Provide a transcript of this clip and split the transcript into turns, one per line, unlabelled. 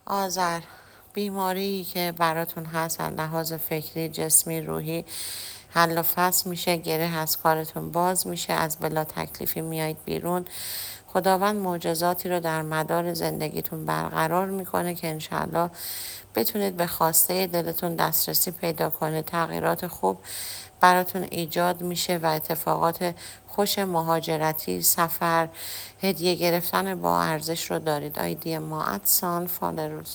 آذر، بیماری که براتون هست از لحاظ فکری، جسمی، روحی حل و فصل میشه، گره از کارتون باز میشه، از بلا تکلیفی میایید بیرون. خداوند معجزاتی رو در مدار زندگیتون برقرار میکنه که انشالله بتونید به خواسته دلتون دسترسی پیدا کنه. تغییرات خوب براتون ایجاد میشه و اتفاقات خوش مهاجرتی، سفر، هدیه گرفتن با ارزش رو دارید. آیدی ما @فالروز.